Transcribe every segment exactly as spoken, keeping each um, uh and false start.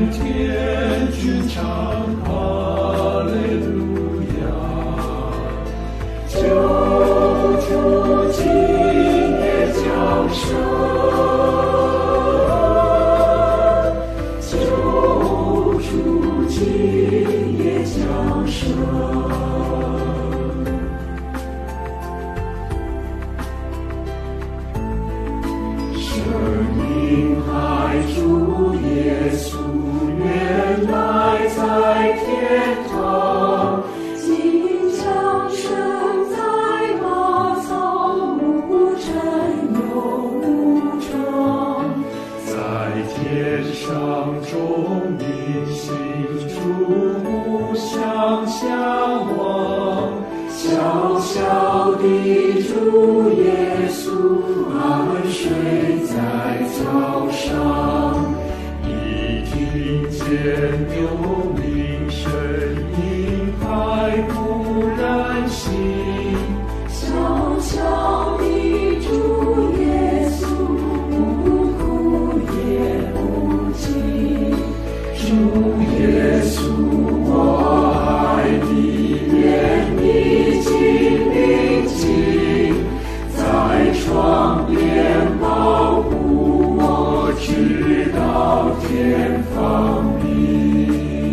天君唱哈利路亚，救主今夜降生，救主今夜降生。主耶稣原来在天堂，今降生在马槽，无尘又无常，在天上众民心注目相向往，小小的主耶稣安睡在早上，一听见牛鸣声音，快不然醒，小小的主耶稣不哭也不惊，主耶稣我爱你，愿你尽宁静，在床边保护我，直到天放明。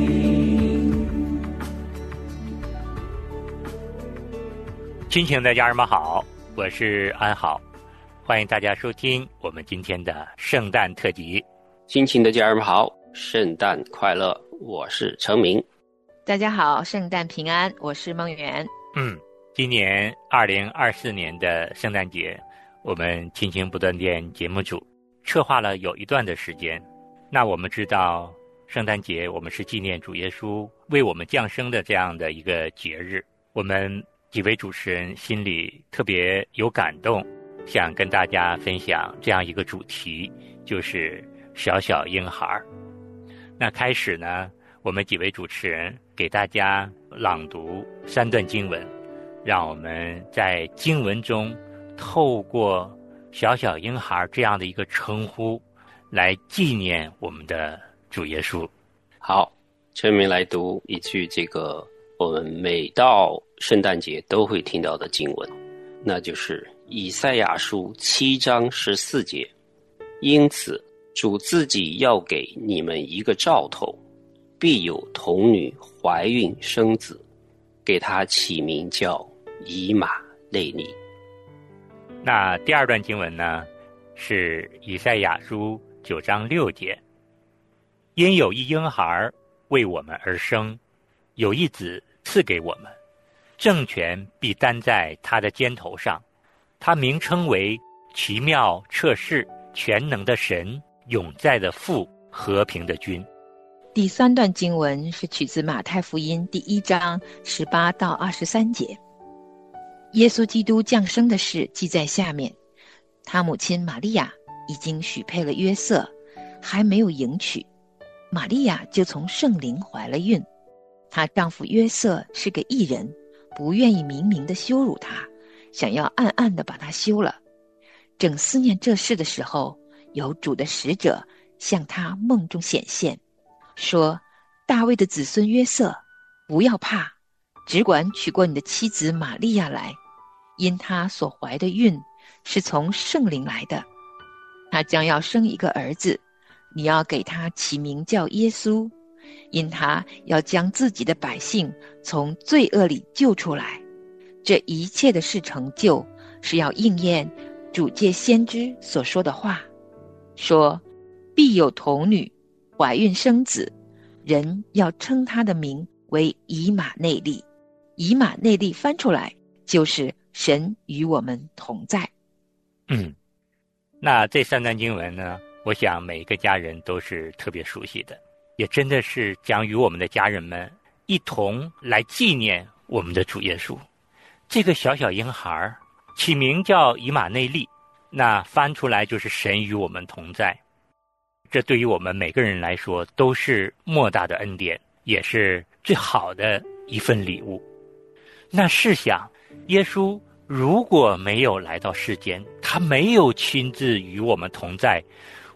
亲情的家人们好，我是安好，欢迎大家收听我们今天的圣诞特辑。 亲情的家人们好，圣诞快乐，我是程明。 大家好，圣诞平安，我是梦圆。 嗯，今年二零二四年的圣诞节，我们亲情不断电节目组策划了有一段的时间。那我们知道圣诞节我们是纪念主耶稣为我们降生的这样的一个节日，我们几位主持人心里特别有感动，想跟大家分享这样一个主题，就是小小婴孩。那开始呢，我们几位主持人给大家朗读三段经文，让我们在经文中透过小小婴孩这样的一个称呼来纪念我们的主耶稣。 好，陈明来读一句这个我们每到圣诞节都会听到的经文，那就是以赛亚书七章十四节，因此主自己要给你们一个兆头，必有童女怀孕生子，给他起名叫以马内利。 那第二段经文呢，是以赛亚书九章六节，因有一婴孩为我们而生，有一子赐给我们，政权必担在他的肩头上，他名称为奇妙策士，全能的神，永在的父，和平的君。 第三段经文是取自马太福音第一章十八到二十三节。耶稣基督降生的事记在下面，他母亲玛利亚已经许配了约瑟，还没有迎娶，玛利亚就从圣灵怀了孕。她丈夫约瑟是个义人，不愿意明明地羞辱她，想要暗暗地把她休了。正思念这事的时候，有主的使者向他梦中显现，说：大卫的子孙约瑟，不要怕，只管娶过你的妻子玛利亚来，因她所怀的孕是从圣灵来的，她将要生一个儿子，你要给他起名叫耶稣，因他要将自己的百姓从罪恶里救出来。这一切的事成就，是要应验主借先知所说的话，说必有童女怀孕生子，人要称他的名为以马内利。以马内利翻出来就是神与我们同在。 嗯，那这三段经文呢，我想每一个家人都是特别熟悉的，也真的是将与我们的家人们一同来纪念我们的主耶稣。这个小小婴孩起名叫以马内利，那翻出来就是神与我们同在。这对于我们每个人来说都是莫大的恩典，也是最好的一份礼物。那试想，耶稣如果没有来到世间，他没有亲自与我们同在，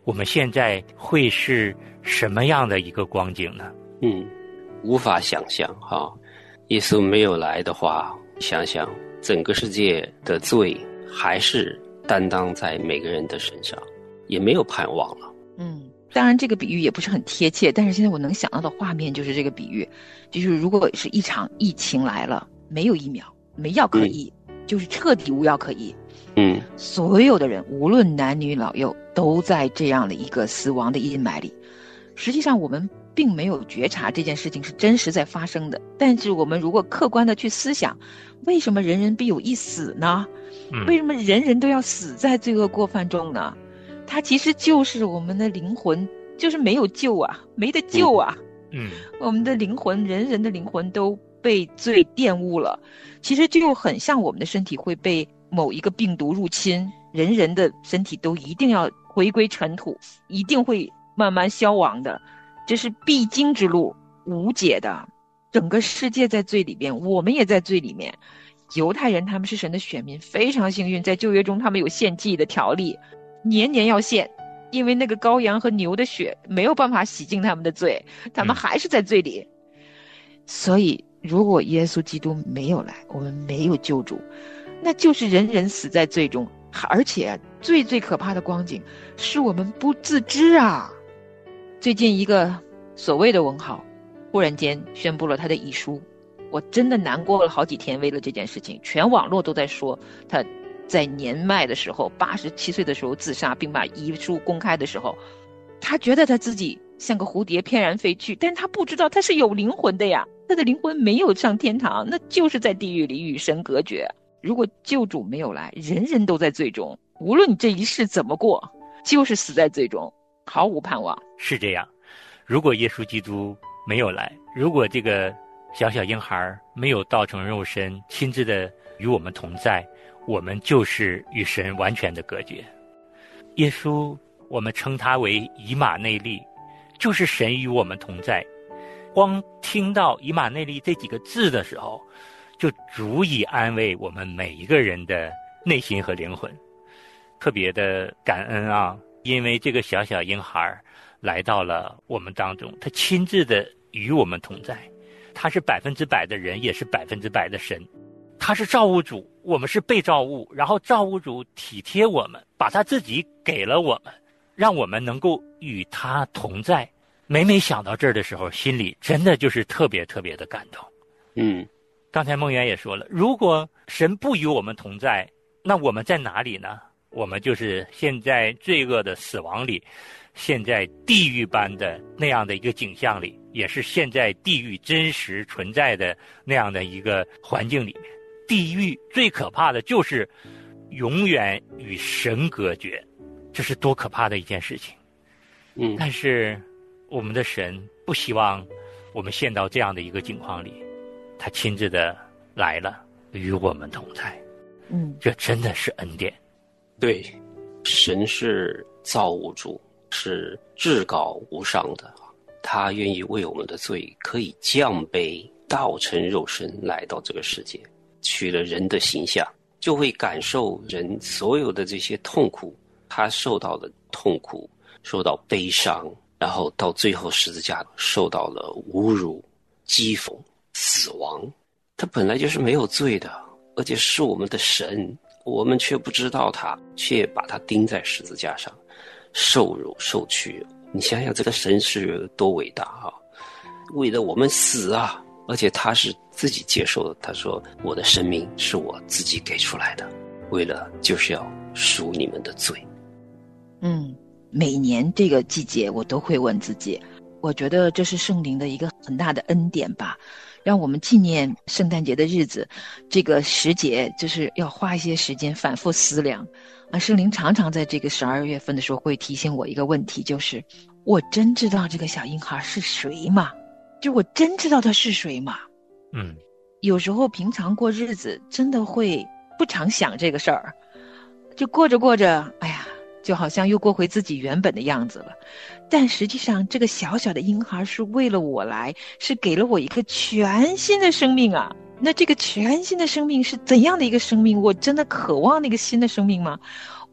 我们现在会是什么样的一个光景呢？ 嗯，无法想象哈。耶稣没有来的话，想想整个世界的罪还是担当在每个人的身上，也没有盼望了。 嗯，当然这个比喻也不是很贴切，但是现在我能想到的画面就是这个比喻，就是如果是一场疫情来了，没有疫苗，没药可医，嗯、就是彻底无药可医。 嗯， 所有的人无论男女老幼都在这样的一个死亡的阴霾里。实际上我们并没有觉察这件事情是真实在发生的，但是我们如果客观的去思想，为什么人人必有一死呢？ 嗯、 为什么人人都要死在罪恶过犯中呢？它其实就是我们的灵魂就是没有救啊，没得救啊。 嗯， 我们的灵魂，人人的灵魂都被罪玷污了。其实就很像我们的身体会被某一个病毒入侵，人人的身体都一定要回归尘土，一定会慢慢消亡的，这是必经之路，无解的。整个世界在罪里边，我们也在罪里面。犹太人他们是神的选民，非常幸运，在旧约中他们有献祭的条例，年年要献，因为那个羔羊和牛的血没有办法洗净他们的罪，他们还是在罪里。嗯、所以如果耶稣基督没有来，我们没有救主，那就是人人死在罪中。而且最最可怕的光景是我们不自知啊。最近一个所谓的文豪忽然间宣布了他的遗书，我真的难过了好几天，为了这件事情，全网络都在说他在年迈的时候八十七岁的时候自杀，并把遗书公开的时候，他觉得他自己像个蝴蝶翩然飞去，但他不知道他是有灵魂的呀，他的灵魂没有上天堂，那就是在地狱里与神隔绝。如果救主没有来，人人都在罪中，无论你这一世怎么过，就是死在罪中，毫无盼望。 是这样，如果耶稣基督没有来，如果这个小小婴孩没有道成肉身，亲自的与我们同在，我们就是与神完全的隔绝。耶稣，我们称他为以马内利，就是神与我们同在。光听到以马内利这几个字的时候，就足以安慰我们每一个人的内心和灵魂。特别的感恩啊，因为这个小小婴孩来到了我们当中，他亲自的与我们同在。他是百分之百的人，也是百分之百的神。他是造物主，我们是被造物，然后造物主体贴我们，把他自己给了我们，让我们能够与他同在。每每想到这儿的时候，心里真的就是特别特别的感动。 嗯， 刚才梦圆也说了，如果神不与我们同在，那我们在哪里呢？我们就是现在罪恶的死亡里，现在地狱般的那样的一个景象里，也是现在地狱真实存在的那样的一个环境里面。地狱最可怕的就是永远与神隔绝，这是多可怕的一件事情。 嗯， 但是我们的神不希望我们陷到这样的一个境况里，他亲自的来了，与我们同在。 嗯， 这真的是恩典。 对，神是造物主，是至高无上的，他愿意为我们的罪可以降卑道成肉身来到这个世界，取了人的形象，就会感受人所有的这些痛苦，他受到的痛苦，受到悲伤，然后到最后十字架受到了侮辱、讥讽、死亡。他本来就是没有罪的，而且是我们的神，我们却不知道他，却把他钉在十字架上，受辱受屈。你想想这个神是多伟大啊！为了我们死啊，而且他是自己接受的。他说我的生命是我自己给出来的，为了就是要赎你们的罪。 嗯，每年这个季节我都会问自己，我觉得这是圣灵的一个很大的恩典吧，让我们纪念圣诞节的日子，这个时节就是要花一些时间反复思量啊。圣灵常常在这个十二月份的时候会提醒我一个问题，就是我真知道这个小婴孩是谁吗？就我真知道他是谁吗？ 嗯， 有时候平常过日子真的会不常想这个事儿，就过着过着，哎呀，就好像又过回自己原本的样子了。但实际上这个小小的婴孩是为了我来，是给了我一个全新的生命啊。那这个全新的生命是怎样的一个生命？我真的渴望那个新的生命吗？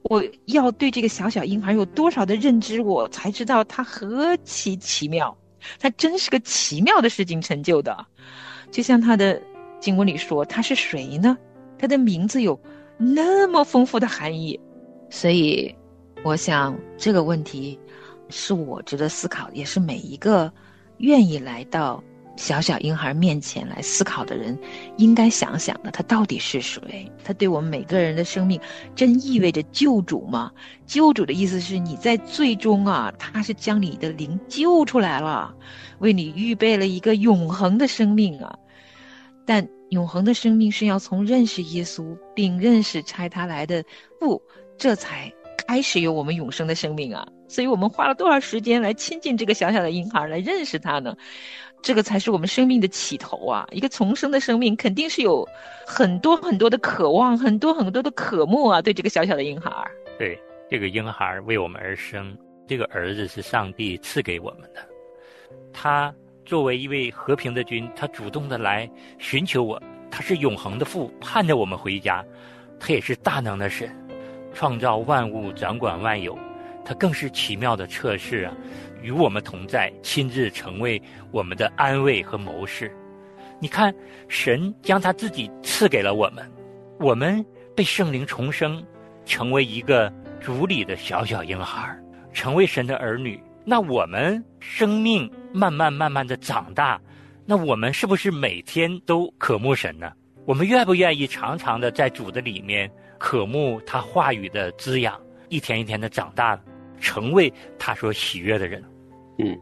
我要对这个小小婴孩有多少的认知，我才知道他何其奇妙，他真是个奇妙的事情成就的。就像他的经文里说，他是谁呢？他的名字有那么丰富的含义。所以我想这个问题是我值得思考，也是每一个愿意来到小小婴孩面前来思考的人应该想想的，他到底是谁？他对我们每个人的生命真意味着救主吗？救主的意思是你在最终啊，他是将你的灵救出来了，为你预备了一个永恒的生命啊。但永恒的生命是要从认识耶稣并认识差他来的父，这才开始有我们永生的生命啊。所以我们花了多少时间来亲近这个小小的婴孩，来认识他呢？这个才是我们生命的起头啊！一个重生的生命肯定是有很多很多的渴望，很多很多的渴慕啊！对这个小小的婴孩， 对这个婴孩为我们而生，这个儿子是上帝赐给我们的。他作为一位和平的君，他主动的来寻求我，他是永恒的父，盼着我们回家。他也是大能的神，创造万物，掌管万有。他更是奇妙的测试啊，与我们同在，亲自成为我们的安慰和谋士。你看，神将他自己赐给了我们，我们被圣灵重生，成为一个主里的小小婴孩，成为神的儿女。那我们生命慢慢慢慢的长大，那我们是不是每天都渴慕神呢？我们愿不愿意常常的在主的里面渴慕他话语的滋养，一天一天的长大，成为他所喜悦的人？ 嗯。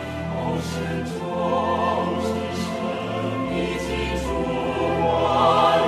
我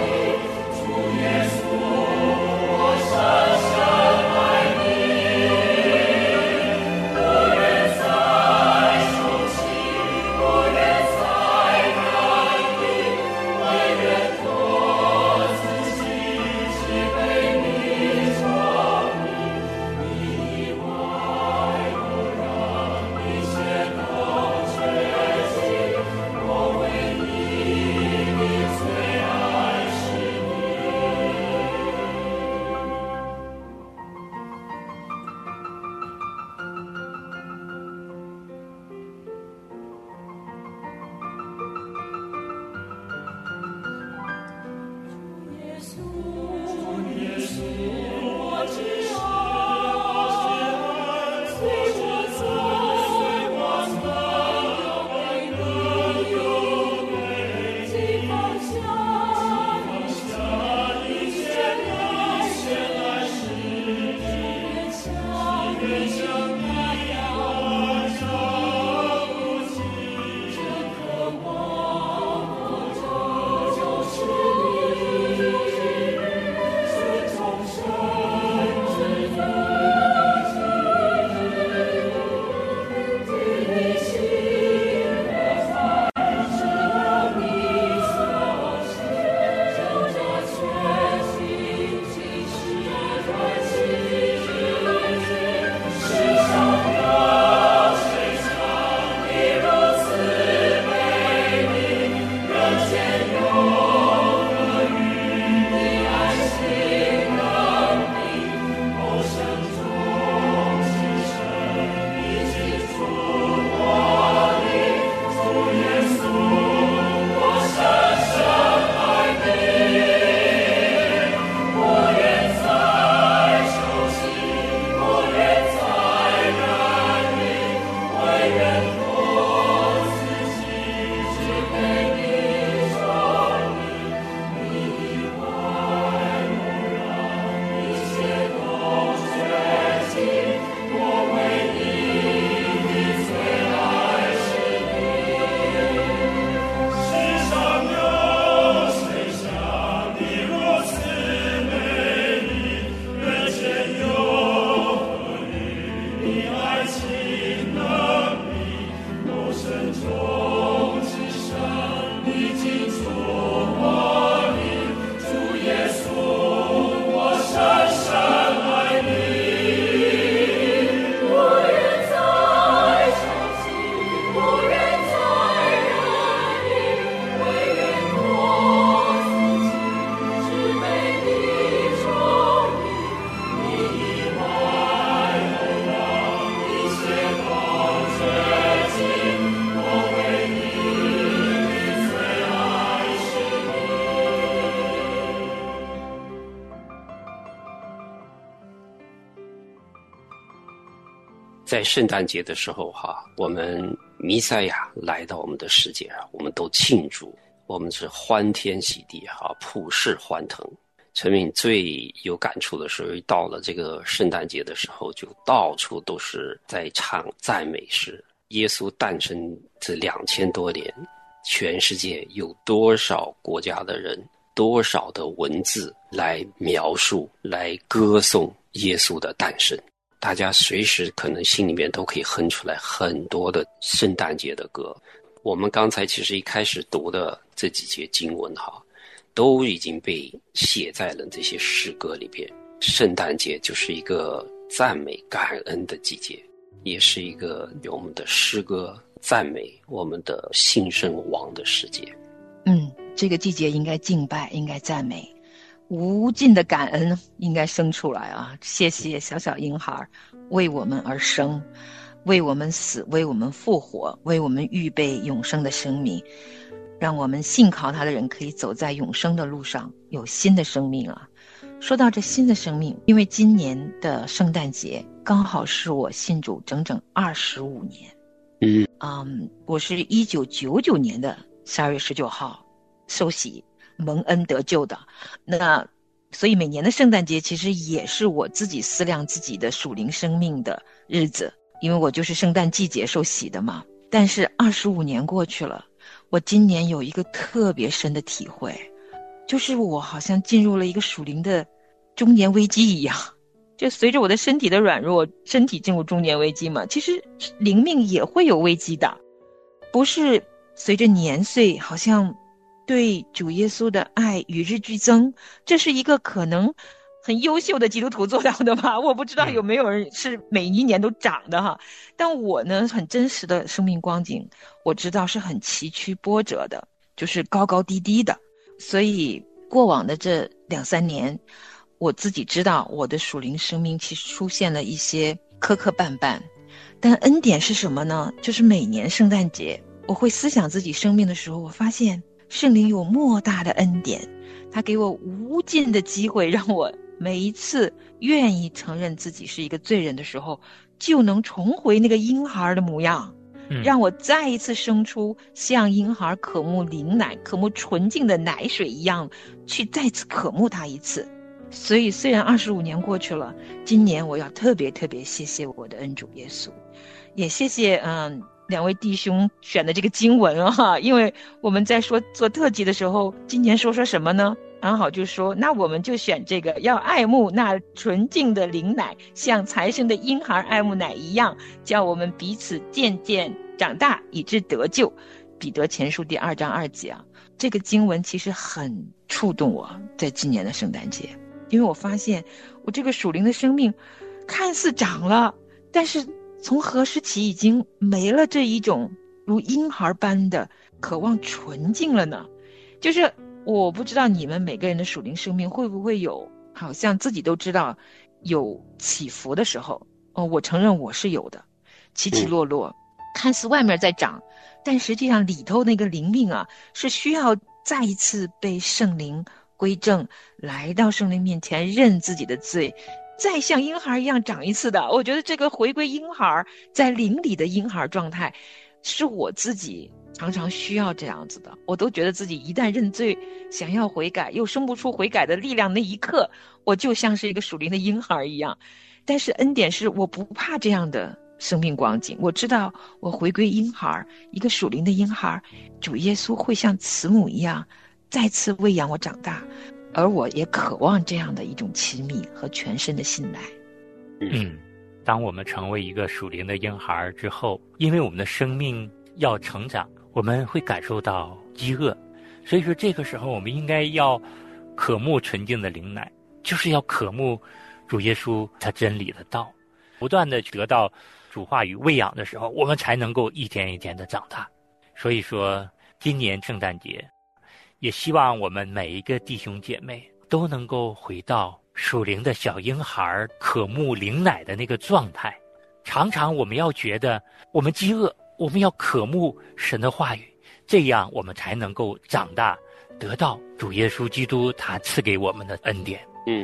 在圣诞节的时候哈，我们弥赛亚来到我们的世界啊，我们都庆祝，我们是欢天喜地哈，普世欢腾。陈敏最有感触的时候，到了这个圣诞节的时候，就到处都是在唱赞美诗。耶稣诞生这两千多年，全世界有多少国家的人，多少的文字来描述、来歌颂耶稣的诞生。大家随时可能心里面都可以哼出来很多的圣诞节的歌。我们刚才其实一开始读的这几节经文哈，都已经被写在了这些诗歌里边。圣诞节就是一个赞美感恩的季节，也是一个有我们的诗歌赞美我们的新生王的世界。 嗯，这个季节应该敬拜，应该赞美，无尽的感恩应该生出来啊！谢谢小小婴孩为我们而生，为我们死，为我们复活，为我们预备永生的生命，让我们信靠他的人可以走在永生的路上，有新的生命啊！说到这新的生命，因为今年的圣诞节刚好是我信主整整二十五年。 嗯嗯，我是一九九九年的十二月十九号受洗蒙恩得救的。那所以每年的圣诞节其实也是我自己思量自己的属灵生命的日子，因为我就是圣诞季节受洗的嘛。但是二十五年过去了，我今年有一个特别深的体会，就是我好像进入了一个属灵的中年危机一样。就随着我的身体的软弱，身体进入中年危机嘛，其实灵命也会有危机的。不是随着年岁好像对主耶稣的爱与日俱增，这是一个可能很优秀的基督徒做到的吧？我不知道有没有人是每一年都长的哈。但我呢，很真实的生命光景，我知道是很崎岖波折的，就是高高低低的。所以过往的这两三年，我自己知道我的属灵生命其实出现了一些磕磕绊绊。但恩典是什么呢？就是每年圣诞节我会思想自己生命的时候，我发现圣灵有莫大的恩典，他给我无尽的机会，让我每一次愿意承认自己是一个罪人的时候，就能重回那个婴孩的模样，让我再一次生出像婴孩渴慕灵奶、渴慕纯净的奶水一样，去再次渴慕他一次。所以虽然二十五年过去了，今年我要特别特别谢谢我的恩主耶稣，也谢谢嗯两位弟兄选的这个经文啊，因为我们在说做特辑的时候，今年说说什么呢？安好就说，那我们就选这个，要爱慕那纯净的灵奶，像才生的婴孩爱慕奶一样，叫我们彼此渐渐长大，以致得救。彼得前书第二章二节啊，这个经文其实很触动我，在今年的圣诞节。因为我发现我这个属灵的生命看似长了，但是从何时起已经没了这一种如婴孩般的渴望纯净了呢？就是我不知道你们每个人的属灵生命会不会有好像自己都知道有起伏的时候。哦，我承认我是有的，起起落落，看似外面在长，但实际上里头那个灵命啊，是需要再一次被圣灵归正，来到圣灵面前认自己的罪，再像婴孩一样长一次的。我觉得这个回归婴孩，在灵里的婴孩状态，是我自己常常需要这样子的。我都觉得自己一旦认罪，想要悔改，又生不出悔改的力量，那一刻我就像是一个属灵的婴孩一样。但是恩典是我不怕这样的生命光景，我知道我回归婴孩，一个属灵的婴孩，主耶稣会像慈母一样再次喂养我长大，而我也渴望这样的一种亲密和全身的信赖。 嗯，当我们成为一个属灵的婴孩之后，因为我们的生命要成长，我们会感受到饥饿，所以说这个时候我们应该要渴慕纯净的灵奶，就是要渴慕主耶稣他真理的道，不断的得到主话语喂养的时候，我们才能够一天一天的长大。所以说今年圣诞节也希望我们每一个弟兄姐妹都能够回到属灵的小婴孩渴慕灵奶的那个状态。常常我们要觉得我们饥饿，我们要渴慕神的话语，这样我们才能够长大，得到主耶稣基督他赐给我们的恩典。 嗯，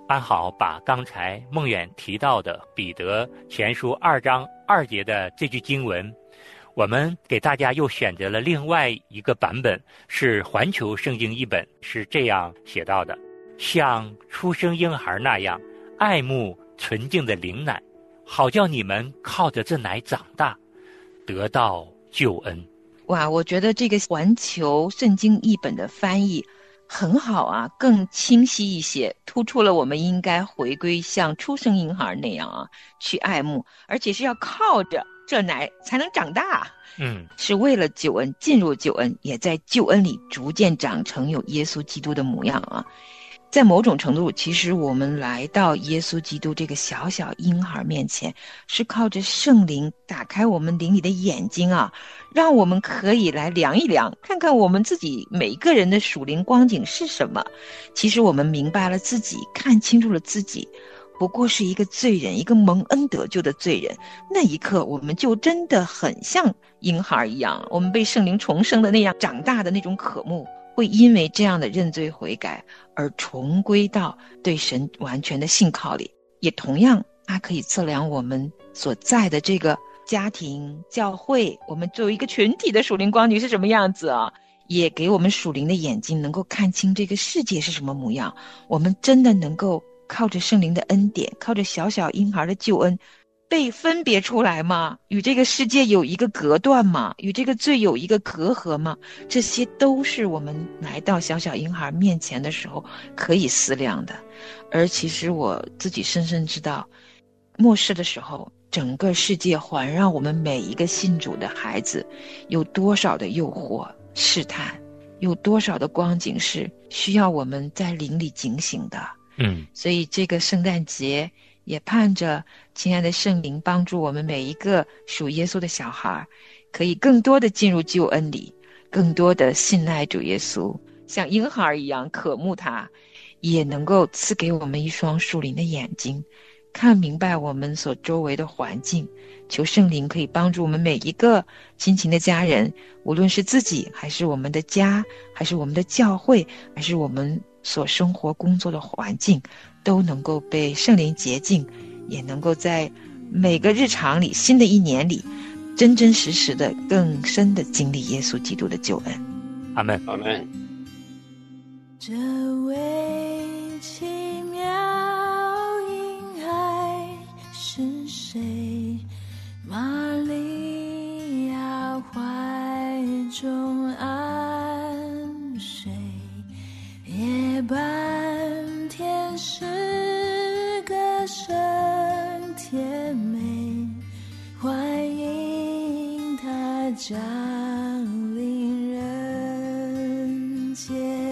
安好把刚才孟远提到的彼得前书二章二节的这句经文，我们给大家又选择了另外一个版本，是环球圣经译本，是这样写到的：像出生婴孩那样爱慕纯净的灵奶，好叫你们靠着这奶长大，得到救恩。 哇，我觉得这个环球圣经译本的翻译很好啊，更清晰一些，突出了我们应该回归像出生婴孩那样啊去爱慕，而且是要靠着这奶才能长大。 嗯， 是为了救恩，进入救恩，也在救恩里逐渐长成有耶稣基督的模样啊。在某种程度，其实我们来到耶稣基督这个小小婴孩面前，是靠着圣灵打开我们灵里的眼睛啊，让我们可以来量一量，看看我们自己每个人的属灵光景是什么。其实我们明白了自己，看清楚了自己，不过是一个罪人，一个蒙恩得救的罪人。那一刻，我们就真的很像婴孩一样，我们被圣灵重生的那样长大的那种渴慕，会因为这样的认罪悔改而重归到对神完全的信靠里。也同样，它可以测量我们所在的这个家庭、教会，我们作为一个群体的属灵光景是什么样子啊，也给我们属灵的眼睛能够看清这个世界是什么模样。我们真的能够靠着圣灵的恩典，靠着小小婴孩的救恩，被分别出来吗？与这个世界有一个隔断吗？与这个罪有一个隔阂吗？这些都是我们来到小小婴孩面前的时候可以思量的。而其实我自己深深知道，末世的时候，整个世界环绕我们每一个信主的孩子，有多少的诱惑试探，有多少的光景是需要我们在灵里警醒的。 嗯， 所以这个圣诞节也盼着亲爱的圣灵帮助我们每一个属耶稣的小孩，可以更多的进入救恩里，更多的信赖主耶稣，像婴孩一样渴慕他，也能够赐给我们一双属灵的眼睛，看明白我们所周围的环境。求圣灵可以帮助我们每一个亲情的家人，无论是自己还是我们的家，还是我们的教会，还是我们所生活工作的环境，都能够被圣灵洁净，也能够在每个日常里，新的一年里，真真实实的更深的经历耶稣基督的救恩。 阿们， 阿们。 这位奇妙婴孩是谁？玛利亚怀中安睡，夜半天使歌声甜美，欢迎他降临人间。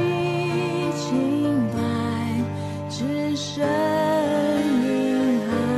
只身婴孩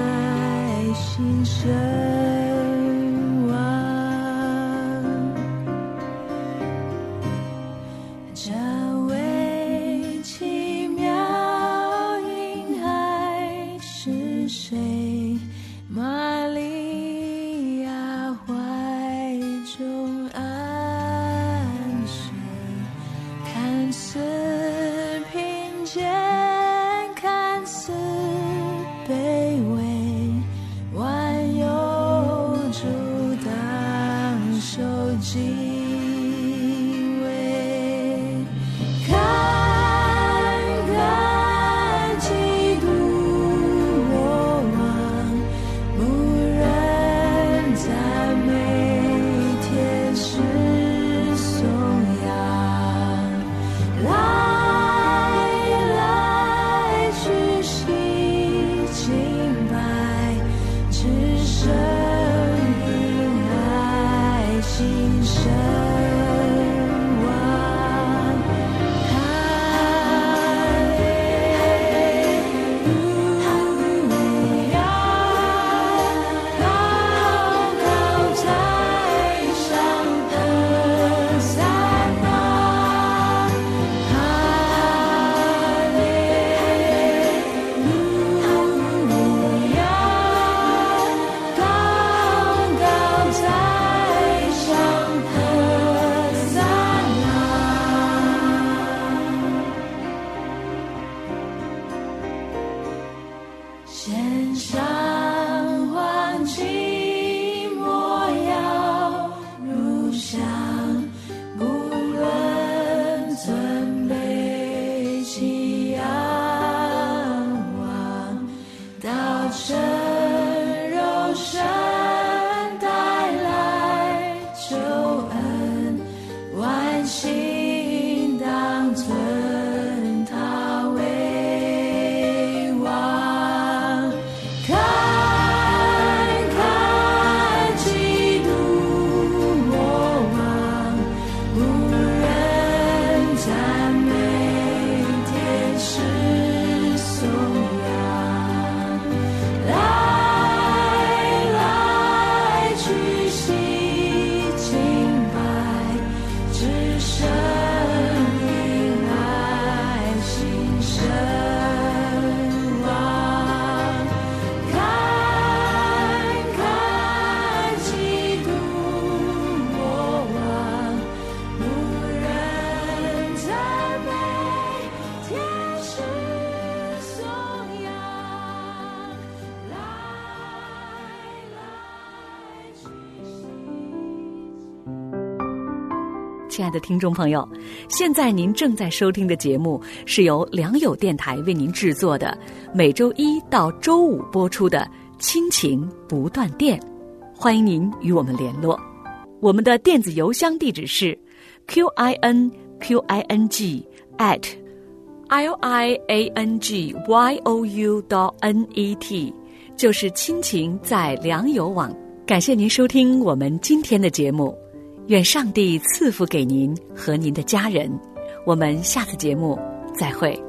亲爱的听众朋友，现在您正在收听的节目是由良友电台为您制作的，每周一到周五播出的亲情不断电，欢迎您与我们联络。我们的电子邮箱地址是 q i n q i n g at l i a n g y o u dot n e t， 就是亲情在良友网。感谢您收听我们今天的节目，愿上帝赐福给您和您的家人。我们下次节目再会。